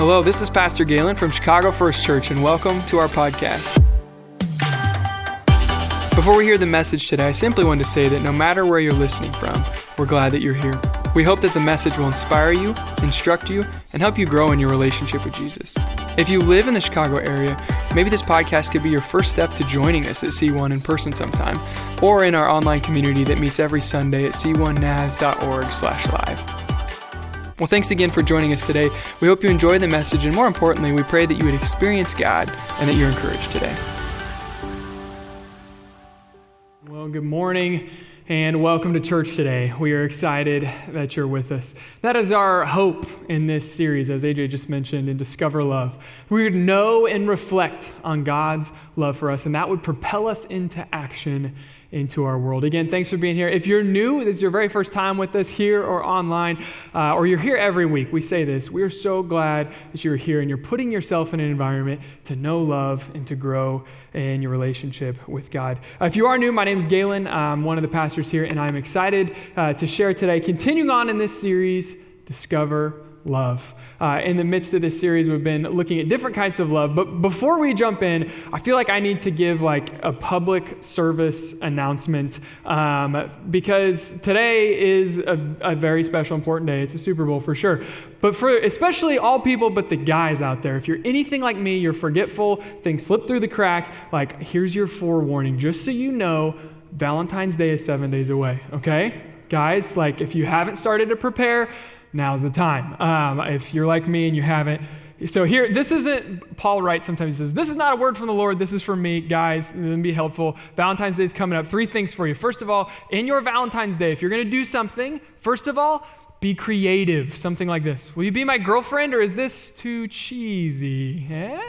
Hello, this is Pastor Galen from Chicago First Church, and welcome to our podcast. Before we hear the message today, I simply want to say that no matter where you're listening from, we're glad that you're here. We hope that the message will inspire you, instruct you, and help you grow in your relationship with Jesus. If you live in the Chicago area, maybe this podcast could be your first step to joining us at C1 in person sometime, or in our online community that meets every Sunday at c1nas.org/live. Well, thanks again for joining us today. We hope you enjoy the message, and more importantly, we pray that you would experience God and that you're encouraged today. Well, good morning and welcome to church today. We are excited that you're with us. That is our hope in this series, as AJ just mentioned, in Discover Love. We would know and reflect on God's love for us, and that would propel us into action into our world. Again, thanks for being here. If you're new, this is your very first time with us here or online, or you're here every week, we say this, we are so glad that you're here and you're putting yourself in an environment to know love and to grow in your relationship with God. If you are new, my name is Galen. I'm one of the pastors here, and I'm excited to share today, continuing on in this series, Discover Love. In the midst of this series, we've been looking at different kinds of love. But before we jump in, I feel like I need to give like a public service announcement because today is a very special, important day. It's a Super Bowl for sure. But for especially all people but the guys out there, if you're anything like me, you're forgetful, things slip through the crack, like here's your forewarning. Just so you know, Valentine's Day is 7 days away, okay? Guys, like if you haven't started to prepare, now's the time. If you're like me and you haven't. So here, this isn't, Paul writes sometimes, he says, this is not a word from the Lord, this is from me. Guys, it's going to be helpful. Valentine's Day is coming up. 3 things for you. First of all, in your Valentine's Day, if you're going to do something, first of all, be creative. Something like this. Will you be my girlfriend, or is this too cheesy?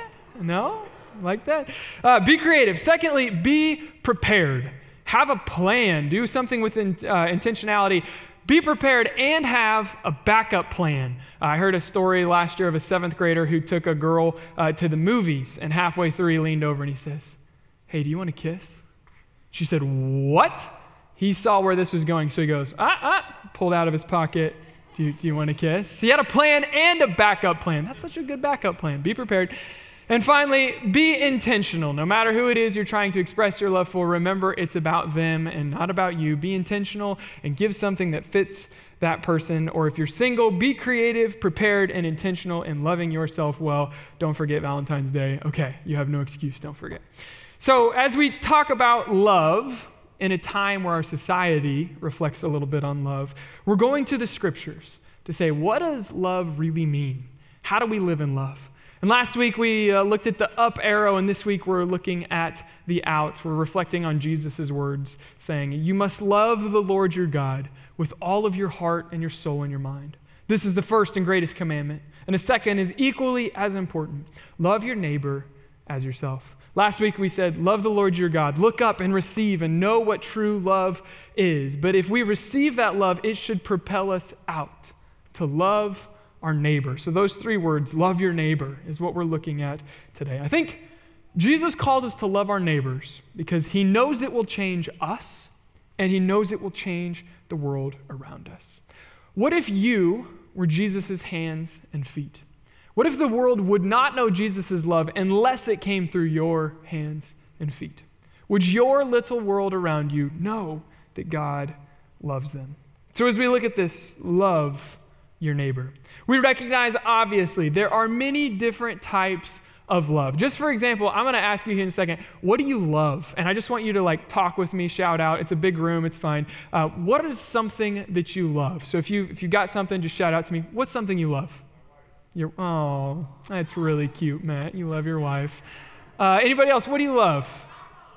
No? Like that? Be creative. Secondly, be prepared. Have a plan. Do something with intentionality. Be prepared and have a backup plan. I heard a story last year of a 7th grader who took a girl to the movies, and halfway through he leaned over and he says, "Hey, do you want to kiss?" She said, "What?" He saw where this was going, so he goes, pulled out of his pocket, do you want to kiss? He had a plan and a backup plan. That's such a good backup plan. Be prepared. And finally, be intentional. No matter who it is you're trying to express your love for, remember it's about them and not about you. Be intentional and give something that fits that person. Or if you're single, be creative, prepared, and intentional in loving yourself well. Don't forget Valentine's Day. Okay, you have no excuse. Don't forget. So as we talk about love in a time where our society reflects a little bit on love, we're going to the scriptures to say, what does love really mean? How do we live in love? And last week we looked at the up arrow, and this week we're looking at the out. We're reflecting on Jesus' words saying, you must love the Lord your God with all of your heart and your soul and your mind. This is the first and greatest commandment. And the second is equally as important. Love your neighbor as yourself. Last week we said, love the Lord your God. Look up and receive and know what true love is. But if we receive that love, it should propel us out to love our neighbor. So those 3 words, love your neighbor, is what we're looking at today. I think Jesus calls us to love our neighbors because he knows it will change us and he knows it will change the world around us. What if you were Jesus' hands and feet? What if the world would not know Jesus' love unless it came through your hands and feet? Would your little world around you know that God loves them? So as we look at this, love your neighbor. We recognize, obviously, there are many different types of love. Just for example, I'm going to ask you here in a second, what do you love? And I just want you to talk with me, shout out. It's a big room, it's fine. What is something that you love? So if you got something, just shout out to me. What's something you love? Oh, that's really cute, Matt. You love your wife. Anybody else? What do you love?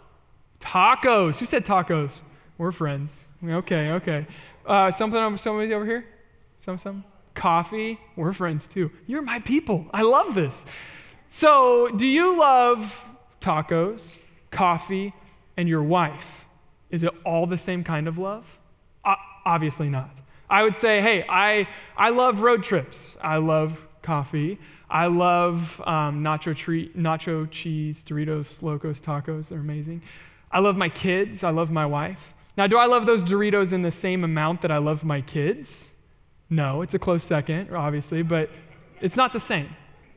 Tacos. Who said tacos? We're friends. Okay. Somebody over here? Some? Coffee. We're friends too. You're my people. I love this. So, do you love tacos, coffee, and your wife? Is it all the same kind of love? Obviously not. I would say, hey, I love road trips. I love coffee. I love nacho cheese, Doritos, Locos, tacos. They're amazing. I love my kids. I love my wife. Now, do I love those Doritos in the same amount that I love my kids? No, it's a close second, obviously, but it's not the same.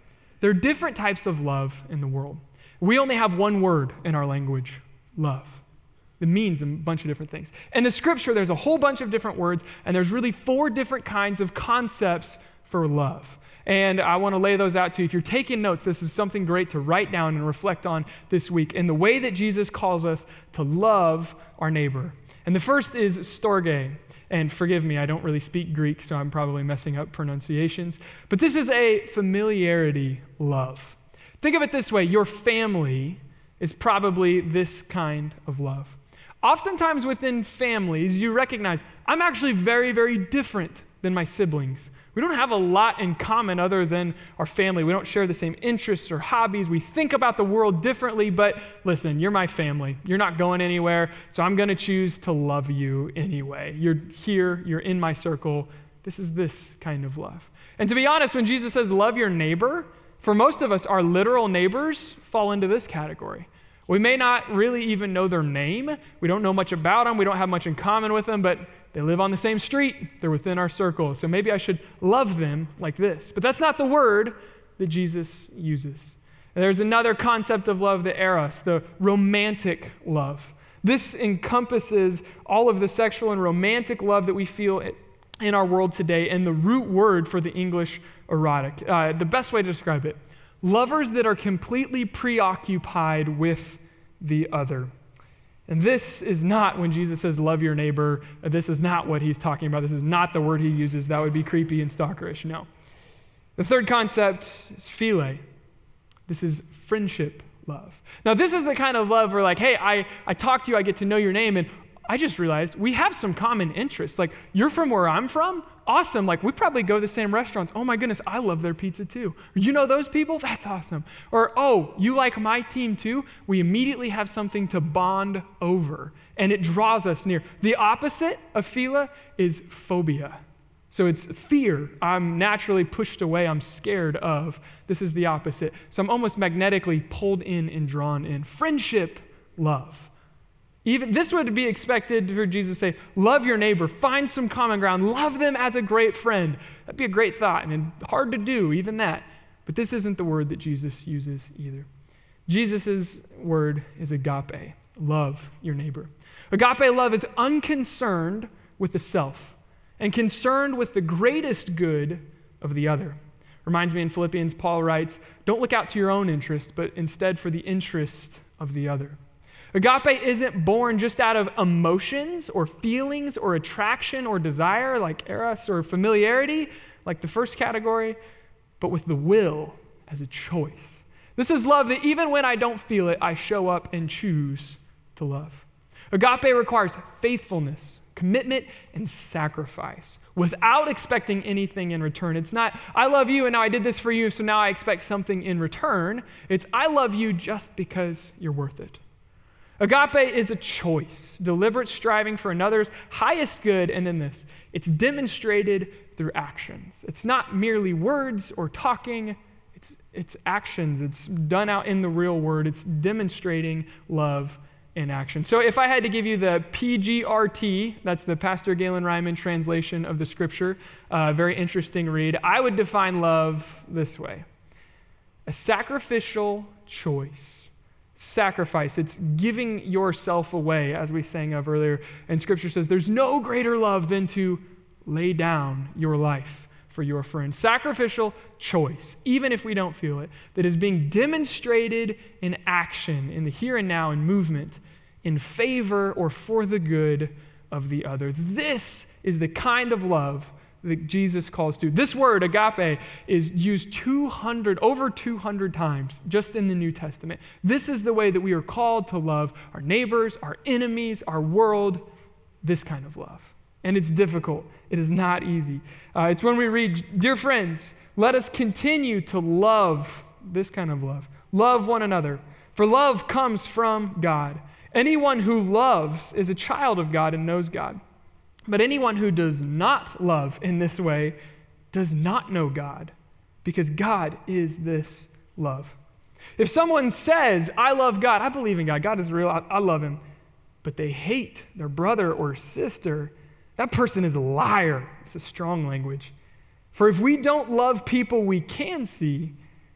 There are different types of love in the world. We only have one word in our language, love. It means a bunch of different things. In the scripture, there's a whole bunch of different words, and there's really 4 different kinds of concepts for love. And I want to lay those out to you. If you're taking notes, this is something great to write down and reflect on this week in the way that Jesus calls us to love our neighbor. And the first is storge. And forgive me, I don't really speak Greek, so I'm probably messing up pronunciations. But this is a familiarity love. Think of it this way. Your family is probably this kind of love. Oftentimes within families, you recognize, I'm actually very, very different than my siblings. We don't have a lot in common other than our family. We don't share the same interests or hobbies. We think about the world differently, but listen, you're my family. You're not going anywhere, so I'm going to choose to love you anyway. You're here. You're in my circle. This is this kind of love. And to be honest, when Jesus says love your neighbor, for most of us, our literal neighbors fall into this category. We may not really even know their name. We don't know much about them. We don't have much in common with them, but they live on the same street. They're within our circle. So maybe I should love them like this. But that's not the word that Jesus uses. And there's another concept of love, the eros, the romantic love. This encompasses all of the sexual and romantic love that we feel in our world today, and the root word for the English erotic. The best way to describe it, lovers that are completely preoccupied with the other. And this is not, when Jesus says love your neighbor, this is not what he's talking about. This is not the word he uses. That would be creepy and stalkerish. No. The third concept is philia. This is friendship love. Now, this is the kind of love where, like, hey, I talk to you, I get to know your name, and I just realized we have some common interests. Like, you're from where I'm from? Awesome. Like, we probably go to the same restaurants. Oh my goodness, I love their pizza too. You know those people? That's awesome. Or, oh, you like my team too? We immediately have something to bond over, and it draws us near. The opposite of philia is phobia. So it's fear. I'm naturally pushed away. I'm scared of. This is the opposite. So I'm almost magnetically pulled in and drawn in. Friendship, love. Even this would be expected for Jesus to say, love your neighbor, find some common ground, love them as a great friend. That'd be a great thought, and hard to do, even that. But this isn't the word that Jesus uses either. Jesus' word is agape, love your neighbor. Agape love is unconcerned with the self and concerned with the greatest good of the other. Reminds me in Philippians, Paul writes, don't look out to your own interest, but instead for the interest of the other. Agape isn't born just out of emotions or feelings or attraction or desire like eros or familiarity, like the first category, but with the will as a choice. This is love that even when I don't feel it, I show up and choose to love. Agape requires faithfulness, commitment, and sacrifice without expecting anything in return. It's not, I love you and now I did this for you, so now I expect something in return. It's, I love you just because you're worth it. Agape is a choice, deliberate striving for another's highest good, and then this. It's demonstrated through actions. It's not merely words or talking, it's actions. It's done out in the real word. It's demonstrating love in action. So if I had to give you the PGRT, that's the Pastor Galen Ryman translation of the scripture, very interesting read, I would define love this way. A sacrificial choice. Sacrifice. It's giving yourself away, as we sang of earlier. And Scripture says there's no greater love than to lay down your life for your friend. Sacrificial choice, even if we don't feel it, that is being demonstrated in action, in the here and now, in movement, in favor or for the good of the other. This is the kind of love that Jesus calls to. This word, agape, is used over 200 times just in the New Testament. This is the way that we are called to love our neighbors, our enemies, our world, this kind of love. And it's difficult. It is not easy. It's when we read, dear friends, let us continue to love this kind of love. Love one another. For love comes from God. Anyone who loves is a child of God and knows God. But anyone who does not love in this way does not know God, because God is this love. If someone says, I love God, I believe in God, God is real, I love him, but they hate their brother or sister, that person is a liar. It's a strong language. For if we don't love people we can see,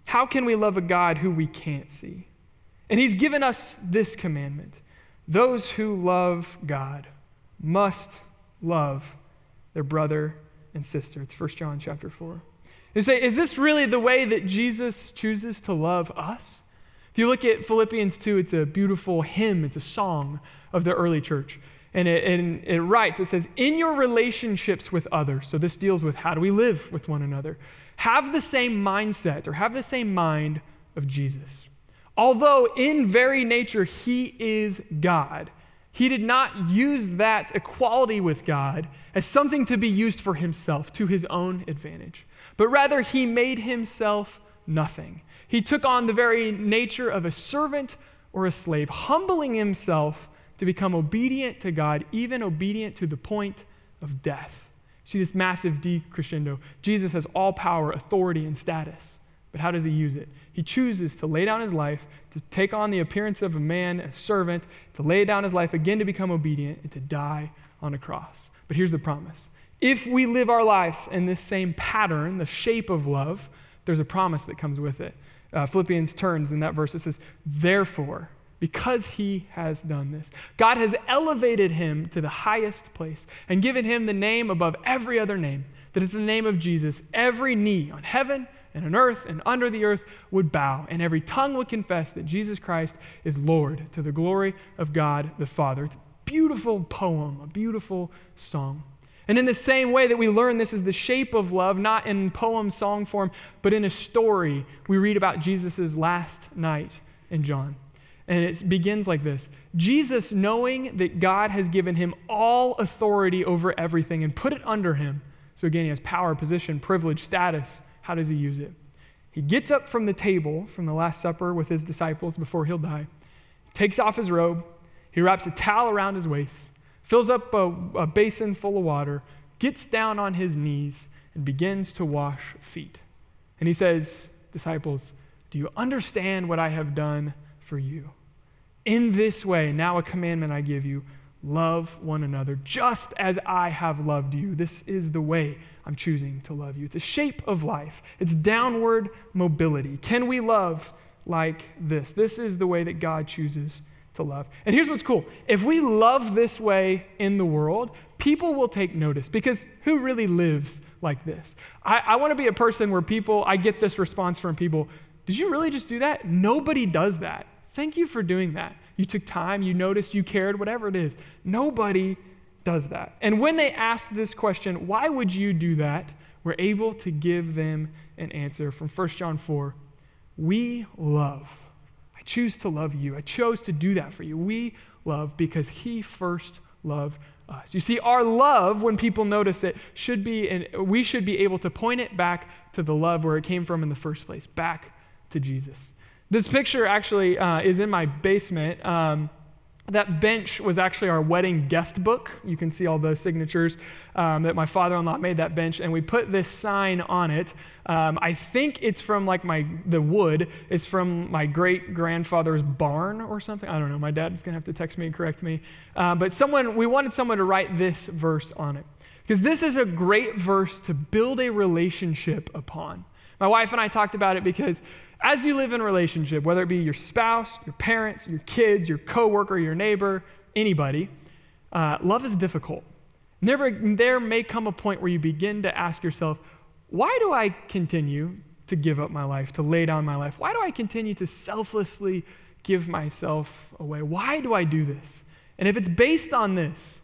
How can we love a God who we can't see? And he's given us this commandment. Those who love God must love their brother and sister. It's 1 John chapter 4. You say, is this really the way that Jesus chooses to love us? If you look at Philippians 2, it's a beautiful hymn. It's a song of the early church. And it writes, it says, in your relationships with others, so this deals with how do we live with one another, have the same mindset or have the same mind of Jesus. Although in very nature he is God, he did not use that equality with God as something to be used for himself to his own advantage, but rather he made himself nothing. He took on the very nature of a servant or a slave, humbling himself to become obedient to God, even obedient to the point of death. See this massive decrescendo. Jesus has all power, authority, and status. But how does he use it? He chooses to lay down his life, to take on the appearance of a man, a servant, to lay down his life again to become obedient, and to die on a cross. But here's the promise. If we live our lives in this same pattern, the shape of love, there's a promise that comes with it. Philippians turns in that verse. It says, therefore, because he has done this, God has elevated him to the highest place and given him the name above every other name, that at the name of Jesus, every knee on heaven and on earth and under the earth would bow, and every tongue would confess that Jesus Christ is Lord, to the glory of God the Father. It's a beautiful poem, a beautiful song. And in the same way that we learn this is the shape of love, not in poem song form, but in a story, we read about Jesus' last night in John. And it begins like this. Jesus, knowing that God has given him all authority over everything and put it under him. So again, he has power, position, privilege, status. How does he use it? He gets up from the table from the Last Supper with his disciples before he'll die, takes off his robe, he wraps a towel around his waist, fills up a basin full of water, gets down on his knees, and begins to wash feet. And he says, disciples, do you understand what I have done for you? In this way, now a commandment I give you, love one another just as I have loved you. This is the way I'm choosing to love you. It's a shape of life. It's downward mobility. Can we love like this? This is the way that God chooses to love. And here's what's cool. If we love this way in the world, people will take notice, because who really lives like this? I want to be a person where I get this response from people, did you really just do that? Nobody does that. Thank you for doing that. You took time, you noticed, you cared, whatever it is. Nobody does that. And when they ask this question, why would you do that? We're able to give them an answer from 1 John 4. We love. I choose to love you. I chose to do that for you. We love because he first loved us. You see, our love, when people notice it, we should be able to point it back to the love where it came from in the first place, back to Jesus. This picture actually is in my basement. That bench was actually our wedding guest book. You can see all those signatures that my father-in-law made that bench, and we put this sign on it. I think it's from the wood is from my great-grandfather's barn or something. I don't know. My dad's going to have to text me and correct me. But we wanted someone to write this verse on it, because this is a great verse to build a relationship upon. My wife and I talked about it because as you live in a relationship, whether it be your spouse, your parents, your kids, your coworker, your neighbor, anybody, love is difficult. There may come a point where you begin to ask yourself, why do I continue to give up my life, to lay down my life? Why do I continue to selflessly give myself away? Why do I do this? And if it's based on this,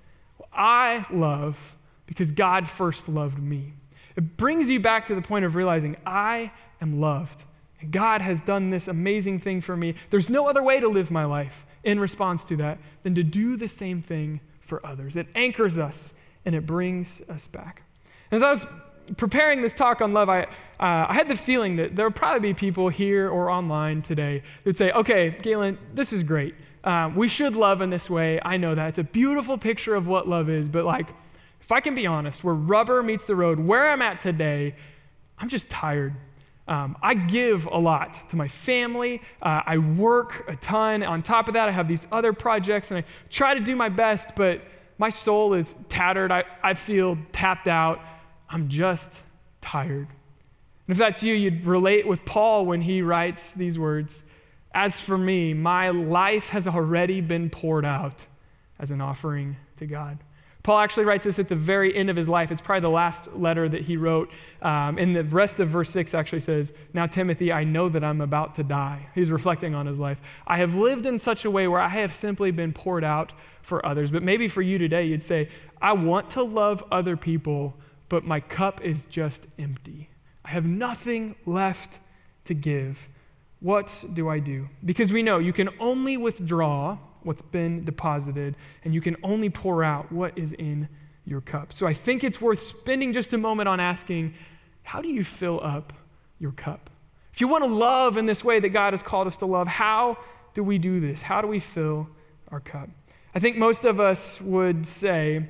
I love because God first loved me. It brings you back to the point of realizing I am loved. And God has done this amazing thing for me. There's no other way to live my life in response to that than to do the same thing for others. It anchors us and it brings us back. And as I was preparing this talk on love, I had the feeling that there would probably be people here or online today that would say, okay, Galen, this is great. We should love in this way. I know that. It's a beautiful picture of what love is, but if I can be honest, where rubber meets the road, where I'm at today, I'm just tired. I give a lot to my family. I work a ton. On top of that, I have these other projects, and I try to do my best, but my soul is tattered. I feel tapped out. I'm just tired. And if that's you, you'd relate with Paul when he writes these words, "As for me, my life has already been poured out as an offering to God." Paul actually writes this at the very end of his life. It's probably the last letter that he wrote. And the rest of verse 6 actually says, "Now, Timothy, I know that I'm about to die." He's reflecting on his life. "I have lived in such a way where I have simply been poured out for others." But maybe for you today, you'd say, "I want to love other people, but my cup is just empty. I have nothing left to give. What do I do?" Because we know you can only withdraw what's been deposited, and you can only pour out what is in your cup. So I think it's worth spending just a moment on asking, how do you fill up your cup? If you want to love in this way that God has called us to love, how do we do this? How do we fill our cup? I think most of us would say,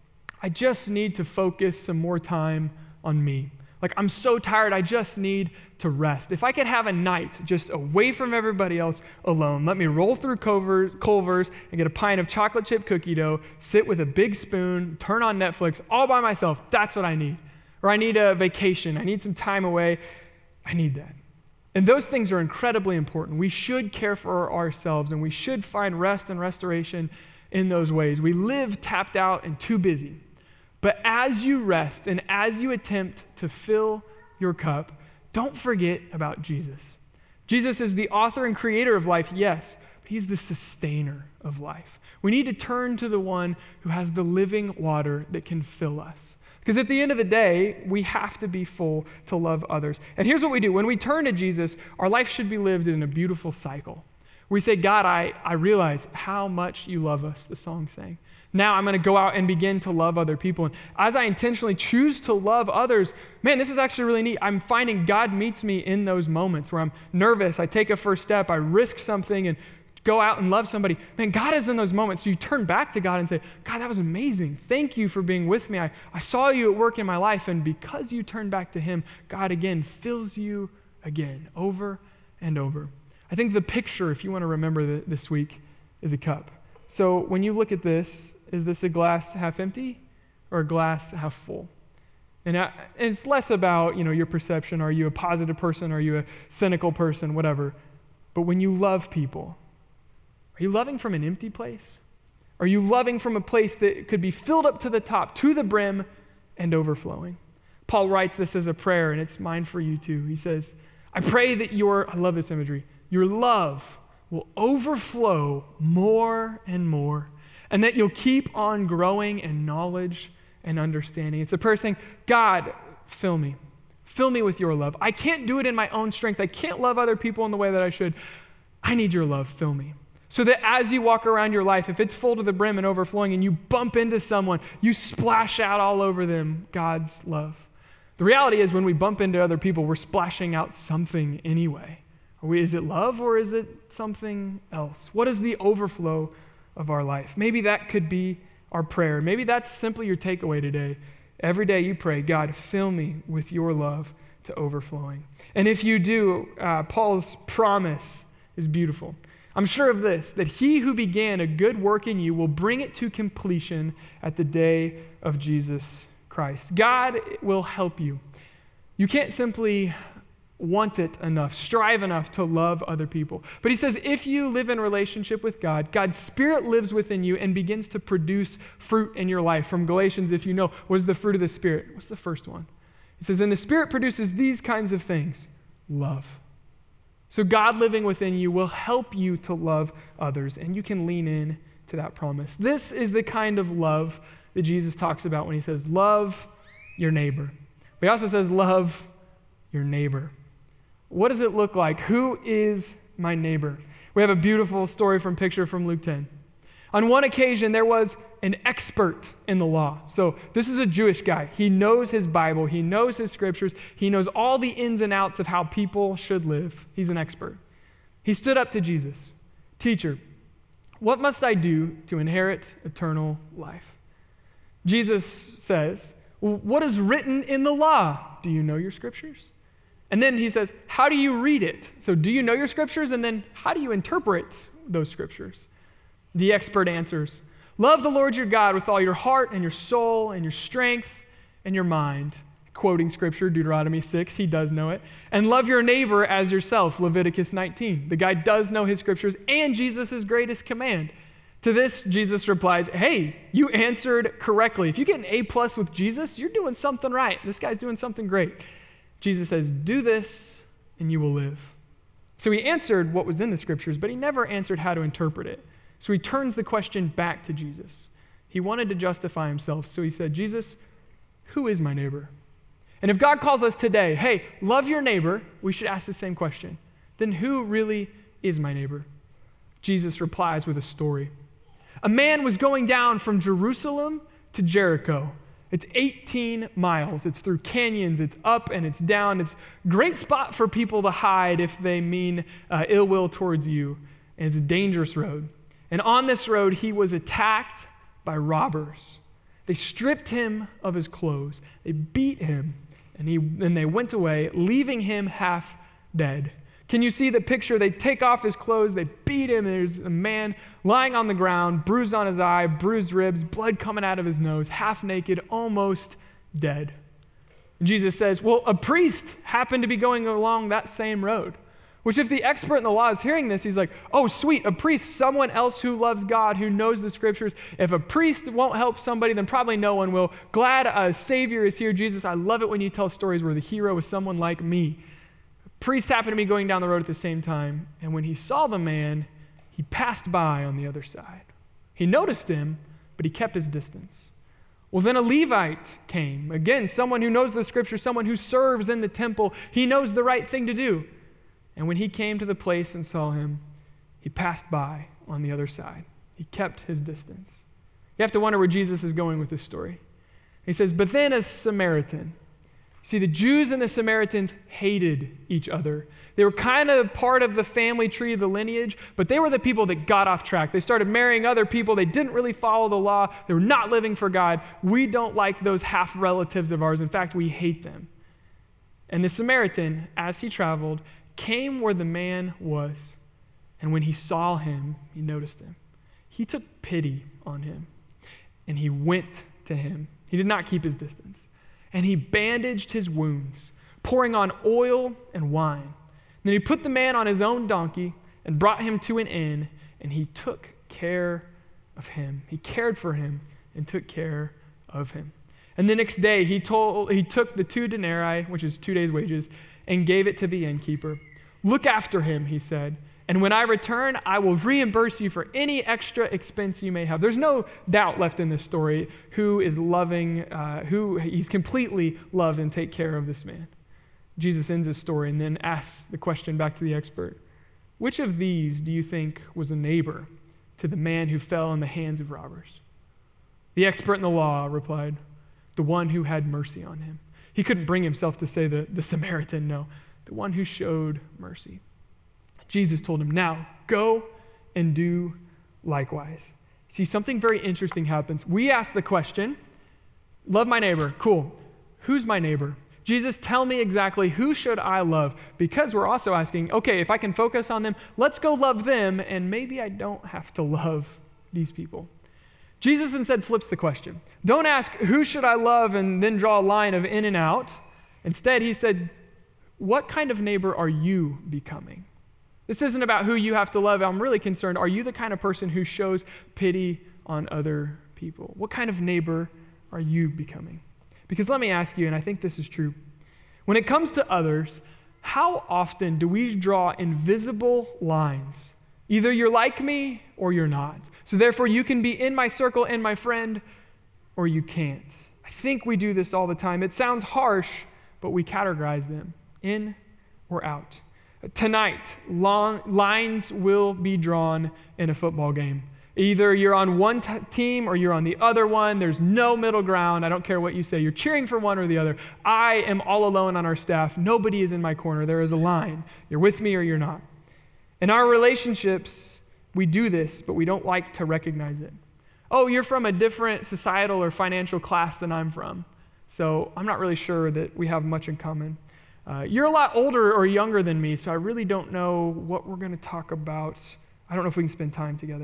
I just need to focus some more time on me. Like, I'm so tired, I just need to rest. If I could have a night just away from everybody else alone, let me roll through Culver's and get a pint of chocolate chip cookie dough, sit with a big spoon, turn on Netflix all by myself. That's what I need. Or I need a vacation. I need some time away. I need that. And those things are incredibly important. We should care for ourselves, and we should find rest and restoration in those ways. We live tapped out and too busy. But as you rest and as you attempt to fill your cup, don't forget about Jesus. Jesus is the author and creator of life, yes, but he's the sustainer of life. We need to turn to the one who has the living water that can fill us. Because at the end of the day, we have to be full to love others. And here's what we do. When we turn to Jesus, our life should be lived in a beautiful cycle. We say, "God, I realize how much you love us," the song sang. Now I'm going to go out and begin to love other people. And as I intentionally choose to love others, man, this is actually really neat. I'm finding God meets me in those moments where I'm nervous, I take a first step, I risk something and go out and love somebody. Man, God is in those moments. So you turn back to God and say, "God, that was amazing. Thank you for being with me. I saw you at work in my life." And because you turn back to him, God again fills you again, over and over. I think the picture, if you want to remember this week, is a cup. So when you look at this, is this a glass half empty or a glass half full? And it's less about, your perception. Are you a positive person? Are you a cynical person? Whatever. But when you love people, are you loving from an empty place? Are you loving from a place that could be filled up to the top, to the brim, and overflowing? Paul writes this as a prayer, and it's mine for you too. He says, "I pray that I love this imagery, your love will overflow more and more, and that you'll keep on growing in knowledge and understanding." It's a prayer saying, "God, fill me. Fill me with your love. I can't do it in my own strength. I can't love other people in the way that I should. I need your love. Fill me." So that as you walk around your life, if it's full to the brim and overflowing and you bump into someone, you splash out all over them God's love. The reality is when we bump into other people, we're splashing out something anyway. Is it love or is it something else? What is the overflow of our life? Maybe that could be our prayer. Maybe that's simply your takeaway today. Every day you pray, "God, fill me with your love to overflowing." And if you do, Paul's promise is beautiful. "I'm sure of this, that he who began a good work in you will bring it to completion at the day of Jesus Christ." God will help you. You can't simply want it enough, strive enough to love other people. But he says, if you live in relationship with God, God's Spirit lives within you and begins to produce fruit in your life. From Galatians, if you know, what is the fruit of the Spirit? What's the first one? It says, "And the Spirit produces these kinds of things, love." So God living within you will help you to love others, and you can lean in to that promise. This is the kind of love that Jesus talks about when he says, love your neighbor. But he also says, love your neighbor. What does it look like? Who is my neighbor? We have a beautiful story picture from Luke 10. On one occasion, there was an expert in the law. So this is a Jewish guy. He knows his Bible. He knows his scriptures. He knows all the ins and outs of how people should live. He's an expert. He stood up to Jesus. "Teacher, what must I do to inherit eternal life?" Jesus says, "Well, what is written in the law? Do you know your scriptures?" And then he says, "How do you read it?" So do you know your scriptures? And then how do you interpret those scriptures? The expert answers, "Love the Lord your God with all your heart and your soul and your strength and your mind. quoting scripture, Deuteronomy 6, he does know it. And love your neighbor as yourself, Leviticus 19. The guy does know his scriptures and Jesus' greatest command. To this, Jesus replies, hey, you answered correctly. If you get an A+ with Jesus, you're doing something right. This guy's doing something great. Jesus says, do this and you will live. So he answered what was in the scriptures, but he never answered how to interpret it. So he turns the question back to Jesus. He wanted to justify himself, so he said, Jesus, who is my neighbor? And if God calls us today, hey, love your neighbor, we should ask the same question. Then who really is my neighbor? Jesus replies with a story. A man was going down from Jerusalem to Jericho. It's 18 miles. It's through canyons. It's up and it's down. It's a great spot for people to hide if they mean ill will towards you. And it's a dangerous road. And on this road, he was attacked by robbers. They stripped him of his clothes. They beat him. And they went away, leaving him half dead. Can you see the picture? They take off his clothes, they beat him, and there's a man lying on the ground, bruised on his eye, bruised ribs, blood coming out of his nose, half naked, almost dead. And Jesus says, well, a priest happened to be going along that same road. Which if the expert in the law is hearing this, he's like, oh, sweet, a priest, someone else who loves God, who knows the scriptures. If a priest won't help somebody, then probably no one will. Glad a Savior is here. Jesus, I love it when you tell stories where the hero is someone like me. A priest happened to be going down the road at the same time, and when he saw the man, he passed by on the other side. He noticed him, but he kept his distance. Well, then a Levite came. Again, someone who knows the scripture, someone who serves in the temple. He knows the right thing to do. And when he came to the place and saw him, he passed by on the other side. He kept his distance. You have to wonder where Jesus is going with this story. He says, but then a Samaritan. See, the Jews and the Samaritans hated each other. They were kind of part of the family tree, the lineage, but they were the people that got off track. They started marrying other people. They didn't really follow the law. They were not living for God. We don't like those half relatives of ours. In fact, we hate them. And the Samaritan, as he traveled, came where the man was, and when he saw him, he noticed him. He took pity on him, and he went to him. He did not keep his distance. And he bandaged his wounds, pouring on oil and wine. Then he put the man on his own donkey and brought him to an inn, and he took care of him. He cared for him and took care of him. And the next day, he took the 2 denarii, which is 2 days' wages, and gave it to the innkeeper. Look after him, he said, and when I return, I will reimburse you for any extra expense you may have. There's no doubt left in this story who is loving, who he's completely loved and take care of this man. Jesus ends his story and then asks the question back to the expert. Which of these do you think was a neighbor to the man who fell in the hands of robbers? The expert in the law replied, the one who had mercy on him. He couldn't bring himself to say the Samaritan, no, the one who showed mercy. Jesus told him, now go and do likewise. See, something very interesting happens. We ask the question, love my neighbor, cool. Who's my neighbor? Jesus, tell me exactly who should I love? Because we're also asking, okay, if I can focus on them, let's go love them, and maybe I don't have to love these people. Jesus instead flips the question. Don't ask, who should I love, and then draw a line of in and out. Instead, he said, what kind of neighbor are you becoming? This isn't about who you have to love. I'm really concerned. Are you the kind of person who shows pity on other people? What kind of neighbor are you becoming? Because let me ask you, and I think this is true. When it comes to others, how often do we draw invisible lines? Either you're like me or you're not. So therefore, you can be in my circle and my friend, or you can't. I think we do this all the time. It sounds harsh, but we categorize them in or out. Tonight, lines will be drawn in a football game. Either you're on one team or you're on the other one. There's no middle ground. I don't care what you say. You're cheering for one or the other. I am all alone on our staff. Nobody is in my corner. There is a line. You're with me or you're not. In our relationships, we do this, but we don't like to recognize it. Oh, you're from a different societal or financial class than I'm from, so I'm not really sure that we have much in common. You're a lot older or younger than me, so I really don't know what we're going to talk about. I don't know if we can spend time together.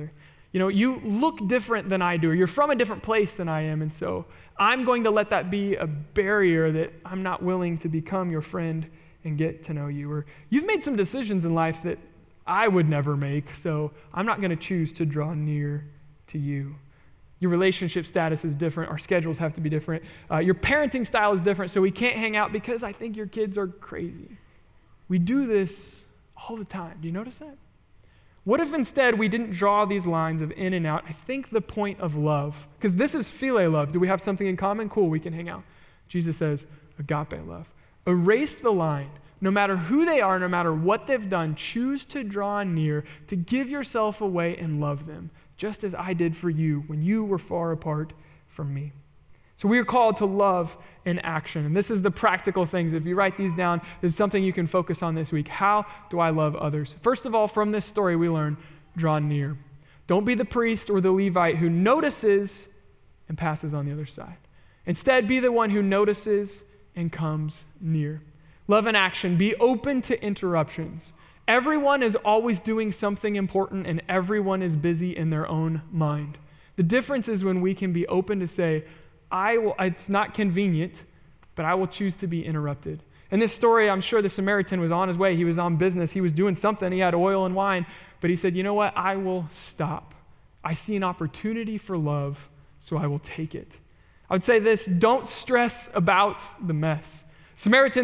You look different than I do, or you're from a different place than I am, and so I'm going to let that be a barrier that I'm not willing to become your friend and get to know you. Or you've made some decisions in life that I would never make, so I'm not going to choose to draw near to you. Your relationship status is different. Our schedules have to be different. Your parenting style is different, so we can't hang out because I think your kids are crazy. We do this all the time. Do you notice that? What if instead we didn't draw these lines of in and out? I think the point of love, because this is philia love. Do we have something in common? Cool, we can hang out. Jesus says agape love. Erase the line. No matter who they are, no matter what they've done, choose to draw near, to give yourself away and love them, just as I did for you when you were far apart from me. So we are called to love in action. And this is the practical things. If you write these down, this is something you can focus on this week. How do I love others? First of all, from this story, we learn, draw near. Don't be the priest or the Levite who notices and passes on the other side. Instead, be the one who notices and comes near. Love in action. Be open to interruptions. Everyone is always doing something important, and everyone is busy in their own mind. The difference is when we can be open to say, it's not convenient, but I will choose to be interrupted. In this story, I'm sure the Samaritan was on his way. He was on business. He was doing something. He had oil and wine, but he said, you know what? I will stop. I see an opportunity for love, so I will take it. I would say this, don't stress about the mess. Samaritan,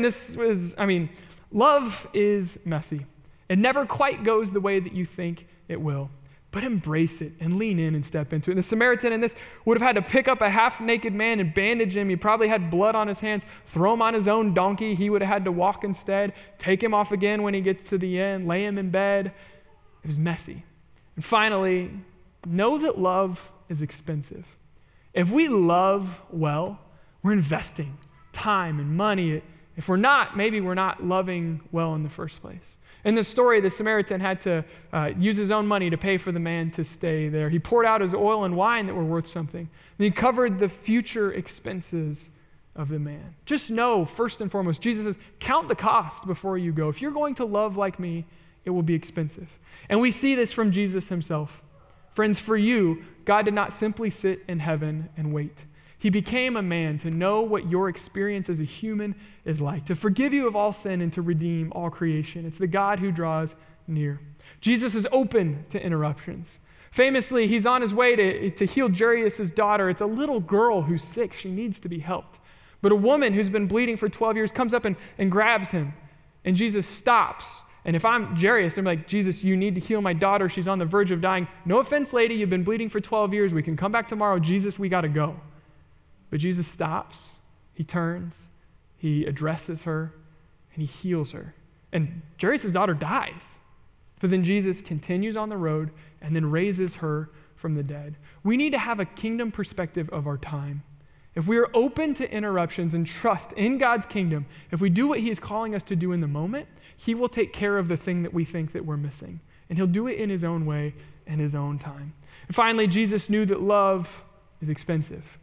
love is messy. It never quite goes the way that you think it will. But embrace it and lean in and step into it. And the Samaritan in this would have had to pick up a half-naked man and bandage him. He probably had blood on his hands, throw him on his own donkey. He would have had to walk instead, take him off again when he gets to the end, lay him in bed. It was messy. And finally, know that love is expensive. If we love well, we're investing time and money. If we're not, maybe we're not loving well in the first place. In this story, the Samaritan had to use his own money to pay for the man to stay there. He poured out his oil and wine that were worth something. And he covered the future expenses of the man. Just know, first and foremost, Jesus says, count the cost before you go. If you're going to love like me, it will be expensive. And we see this from Jesus himself. Friends, for you, God did not simply sit in heaven and wait. He became a man to know what your experience as a human is like, to forgive you of all sin and to redeem all creation. It's the God who draws near. Jesus is open to interruptions. Famously, he's on his way to heal Jairus' daughter. It's a little girl who's sick. She needs to be helped. But a woman who's been bleeding for 12 years comes up and grabs him. And Jesus stops. And if I'm Jairus, I'm like, Jesus, you need to heal my daughter. She's on the verge of dying. No offense, lady. You've been bleeding for 12 years. We can come back tomorrow. Jesus, we got to go. But Jesus stops, he turns, he addresses her, and he heals her. And Jairus' daughter dies. But then Jesus continues on the road and then raises her from the dead. We need to have a kingdom perspective of our time. If we are open to interruptions and trust in God's kingdom, if we do what he is calling us to do in the moment, he will take care of the thing that we think that we're missing. And he'll do it in his own way and his own time. And finally, Jesus knew that love is expensive.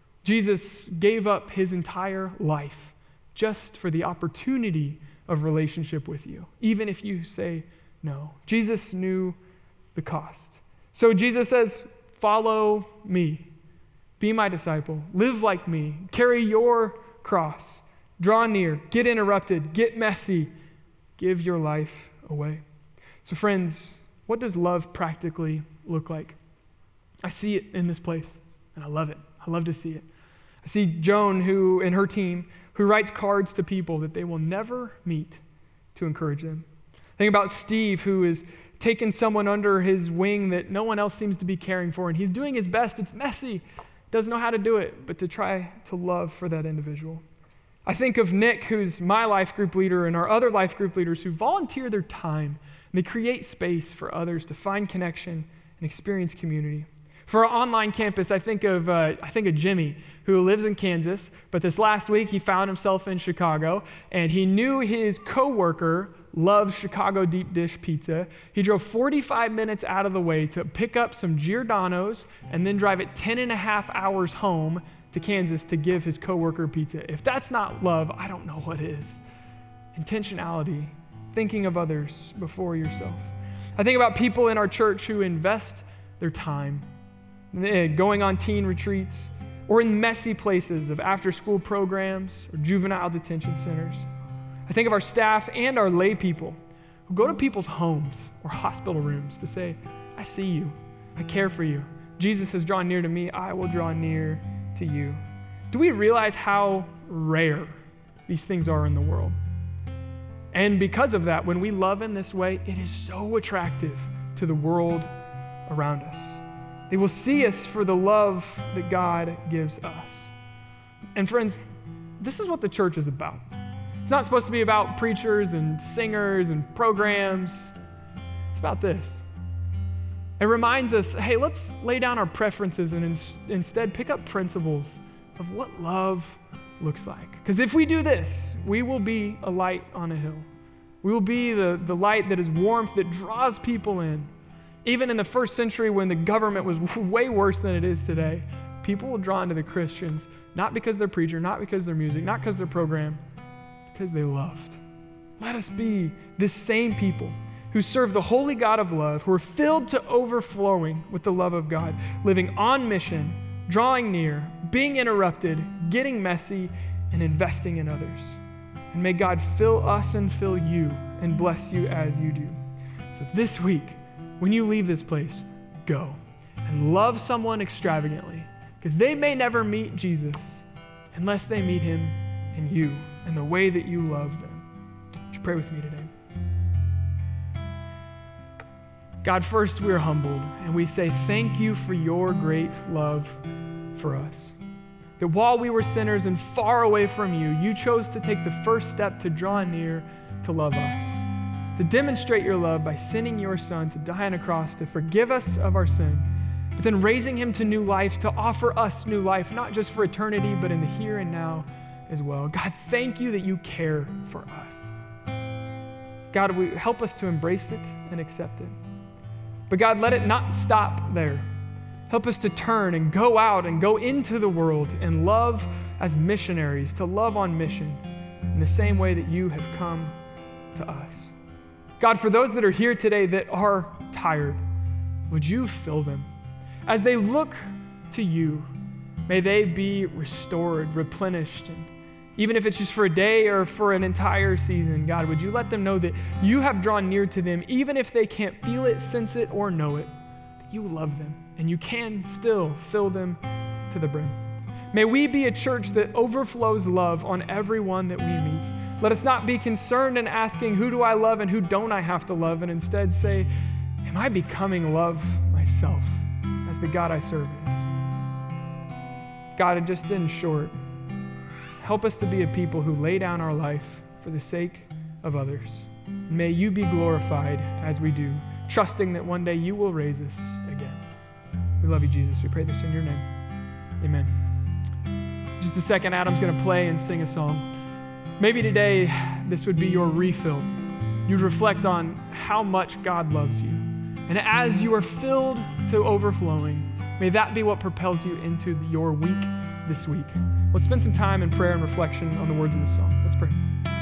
Jesus gave up his entire life just for the opportunity of relationship with you, even if you say no. Jesus knew the cost. So Jesus says, follow me, be my disciple, live like me, carry your cross, draw near, get interrupted, get messy, give your life away. So friends, what does love practically look like? I see it in this place, and I love it. I love to see it. I see Joan, who and her team, who writes cards to people that they will never meet to encourage them. Think about Steve, who is taken someone under his wing that no one else seems to be caring for, and he's doing his best. It's messy, doesn't know how to do it, but to try to love for that individual. I think of Nick, who's my life group leader, and our other life group leaders who volunteer their time, and they create space for others to find connection and experience community. For our online campus, I think of Jimmy, who lives in Kansas, but this last week he found himself in Chicago, and he knew his coworker loves Chicago deep dish pizza. He drove 45 minutes out of the way to pick up some Giordano's and then drive it 10 and a half hours home to Kansas to give his coworker pizza. If that's not love, I don't know what is. Intentionality, thinking of others before yourself. I think about people in our church who invest their time, going on teen retreats, or in messy places of after-school programs or juvenile detention centers. I think of our staff and our lay people who go to people's homes or hospital rooms to say, I see you, I care for you. Jesus has drawn near to me, I will draw near to you. Do we realize how rare these things are in the world? And because of that, when we love in this way, it is so attractive to the world around us. They will see us for the love that God gives us. And friends, this is what the church is about. It's not supposed to be about preachers and singers and programs. It's about this. It reminds us, hey, let's lay down our preferences and instead pick up principles of what love looks like. Because if we do this, we will be a light on a hill. We will be the light that is warmth that draws people in. Even in the first century when the government was way worse than it is today, people were drawn to the Christians, not because they're preacher, not because they're music, not because they're program, because they loved. Let us be this same people who serve the holy God of love, who are filled to overflowing with the love of God, living on mission, drawing near, being interrupted, getting messy, and investing in others. And may God fill us and fill you and bless you as you do. So this week, when you leave this place, go and love someone extravagantly, because they may never meet Jesus unless they meet him in you and the way that you love them. Would you pray with me today? God, first we are humbled and we say thank you for your great love for us. That while we were sinners and far away from you, you chose to take the first step to draw near to love us, to demonstrate your love by sending your Son to die on a cross to forgive us of our sin, but then raising him to new life to offer us new life, not just for eternity, but in the here and now as well. God, thank you that you care for us. God, help us to embrace it and accept it. But God, let it not stop there. Help us to turn and go out and go into the world and love as missionaries, to love on mission in the same way that you have come to us. God, for those that are here today that are tired, would you fill them? As they look to you, may they be restored, replenished, and even if it's just for a day or for an entire season, God, would you let them know that you have drawn near to them, even if they can't feel it, sense it, or know it, that you love them and you can still fill them to the brim. May we be a church that overflows love on everyone that we meet. Let us not be concerned in asking, who do I love and who don't I have to love, and instead say, am I becoming love myself as the God I serve is? God, just in short, help us to be a people who lay down our life for the sake of others. May you be glorified as we do, trusting that one day you will raise us again. We love you, Jesus. We pray this in your name. Amen. Just a second, Adam's going to play and sing a song. Maybe today this would be your refill. You'd reflect on how much God loves you. And as you are filled to overflowing, may that be what propels you into your week this week. Let's spend some time in prayer and reflection on the words of this song. Let's pray.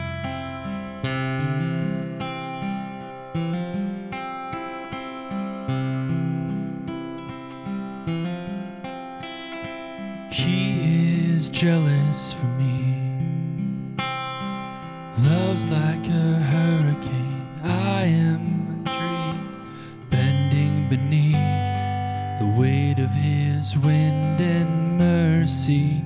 He is jealous for me, loves like a hurricane. I am a tree bending beneath the weight of his wind and mercy.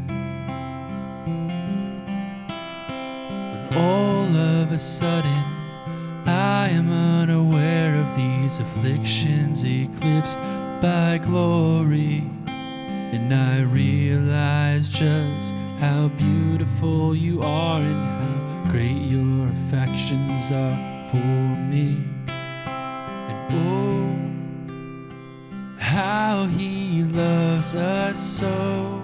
When all of a sudden I am unaware of these afflictions eclipsed by glory, and I realize just how beautiful you are and how great your affections are for me. And oh, how he loves us so.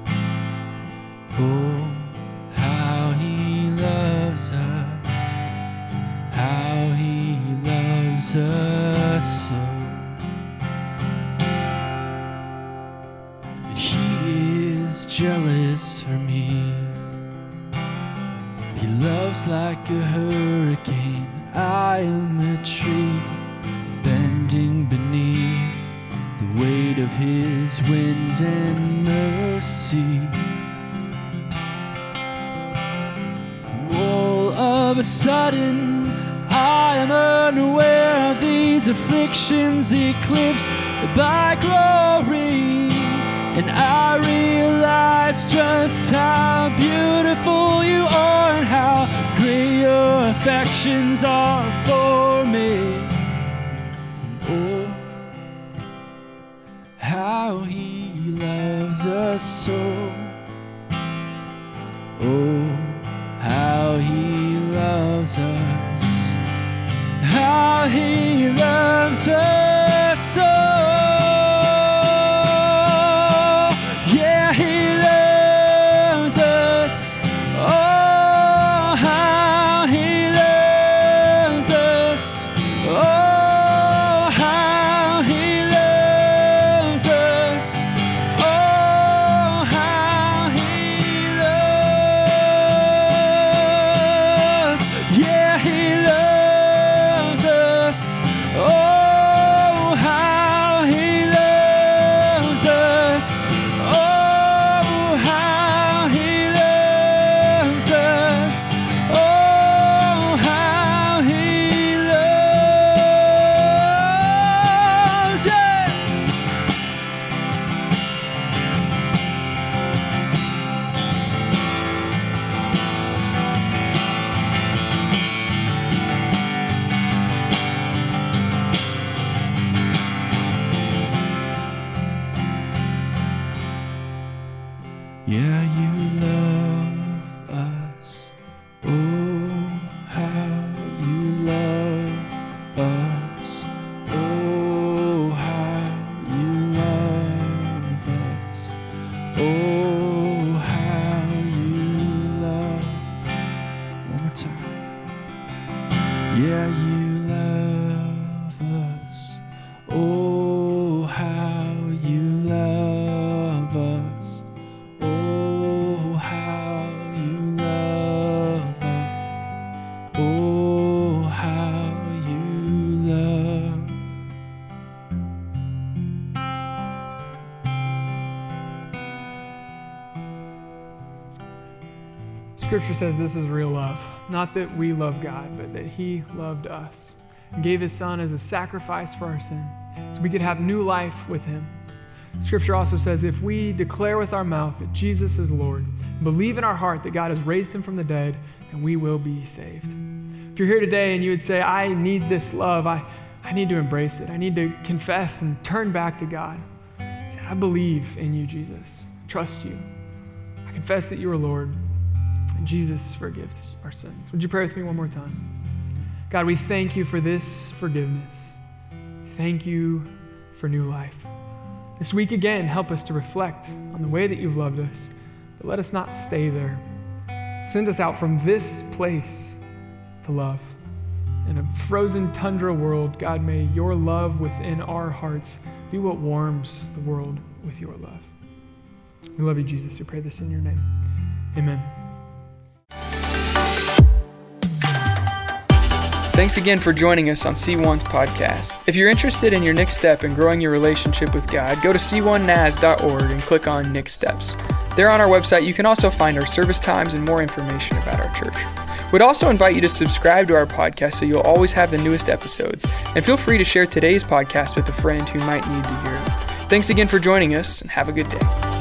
Oh, how he loves us. How he loves us so. Jealous for me. He loves like a hurricane. I am a tree bending beneath the of his wind and mercy. All of a sudden, I am unaware of these afflictions eclipsed by glory. And I realize just how beautiful you are and how great your affections are for me. And oh, how he loves us so. Oh, how he loves us. How he loves us so. Yeah, he loves us. Oh, how he loves us. Oh, how he loves us. Oh, how he loves. Yeah, he loves us. Oh, how he loves us. Oh, how he loves us. Oh, how he loves. Yeah. Yeah, you love us. Oh, how you love us. Oh, how you love us. Oh, how you love. One more time. Yeah, you love us. Oh, how you love us. Oh, how you love us. Oh, how you love. Scripture says this is real love. Not that we love God, but that he loved us and gave his son as a sacrifice for our sin so we could have new life with him. Scripture also says if we declare with our mouth that Jesus is Lord, and believe in our heart that God has raised him from the dead, then we will be saved. If you're here today and you would say, I need this love, I need to embrace it. I need to confess and turn back to God. Say, I believe in you, Jesus. I trust you. I confess that you are Lord. And Jesus forgives our sins. Would you pray with me one more time? God, we thank you for this forgiveness. Thank you for new life. This week again, help us to reflect on the way that you've loved us, but let us not stay there. Send us out from this place to love. In a frozen tundra world, God, may your love within our hearts be what warms the world with your love. We love you, Jesus. We pray this in your name. Amen. Thanks again for joining us on C1's podcast. If you're interested in your next step in growing your relationship with God, go to c1nas.org and click on Next Steps. There on our website, you can also find our service times and more information about our church. We'd also invite you to subscribe to our podcast so you'll always have the newest episodes. And feel free to share today's podcast with a friend who might need to hear it. Thanks again for joining us, and have a good day.